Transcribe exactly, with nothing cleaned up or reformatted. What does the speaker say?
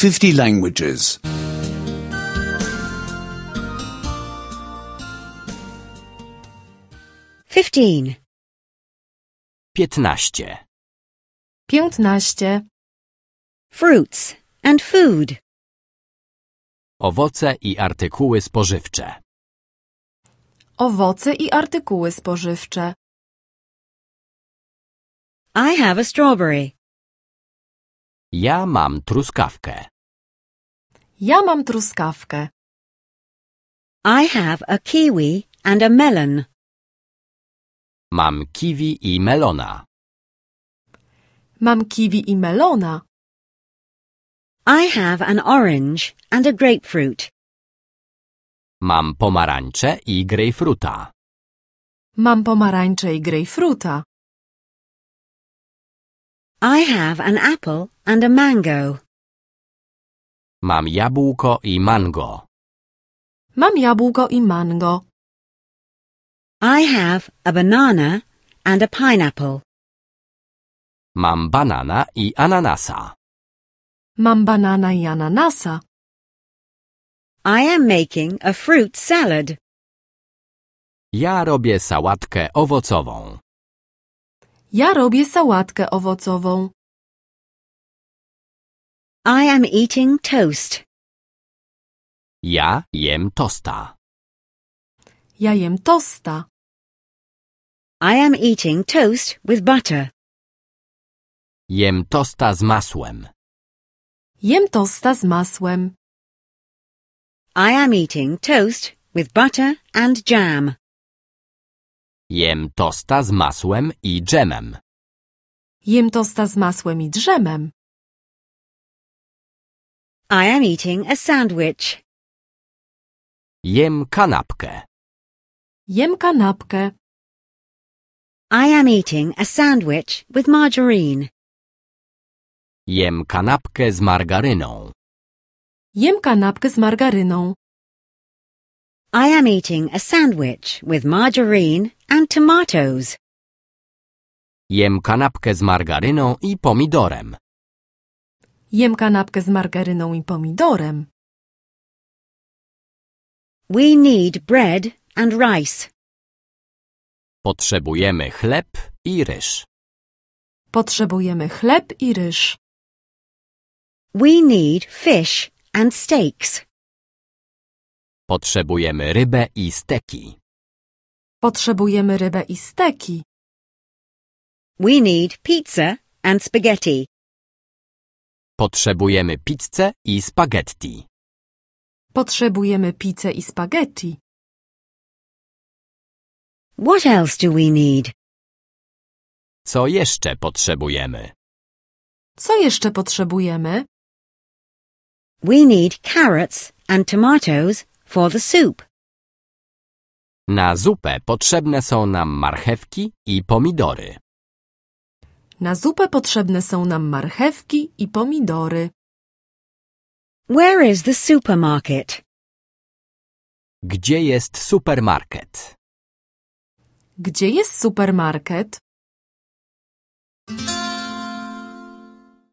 fifty languages. Fifteen. Piętnaście. Piętnaście. Fruits and food. Owoce i artykuły spożywcze. Owoce i artykuły spożywcze. I have a strawberry. Ja mam truskawkę. Ja mam truskawkę. I have a kiwi and a melon. Mam kiwi i melona. Mam kiwi i melona. I have an orange and a grapefruit. Mam pomarańcze i grejpfruta. Mam pomarańcze i grejpfruta. I have an apple and a mango. Mam jabłko i mango. Mam jabłko i mango. I have a banana and a pineapple. Mam banana i ananasa. Mam banana i ananasa. I am making a fruit salad. Ja robię sałatkę owocową. Ja robię sałatkę owocową. I am eating toast. Ja jem tosta. Ja jem tosta. I am eating toast with butter. Jem tosta z masłem. Jem tosta z masłem. I am eating toast with butter and jam. Jem tosta z masłem i dżemem. Jem tosta z masłem i drzemem. I am eating a sandwich. Jem kanapkę. Jem kanapkę. I am eating a sandwich with margarine. Jem kanapkę z margaryną. Jem kanapkę z margaryną. I am eating a sandwich with margarine and tomatoes. Jem kanapkę z margaryną i pomidorem. Jem kanapkę z margaryną i pomidorem. We need bread and rice. Potrzebujemy chleb i ryż. Potrzebujemy chleb i ryż. We need fish and steaks. Potrzebujemy rybę i steki. Potrzebujemy rybę i steki. We need pizza and spaghetti. Potrzebujemy pizzę i spaghetti. Potrzebujemy pizzę i spaghetti. What else do we need? Co jeszcze potrzebujemy? Co jeszcze potrzebujemy? We need carrots and tomatoes for the soup. Na zupę potrzebne są nam marchewki i pomidory. Na zupę potrzebne są nam marchewki i pomidory. Where is the supermarket? Gdzie jest supermarket? Gdzie jest supermarket?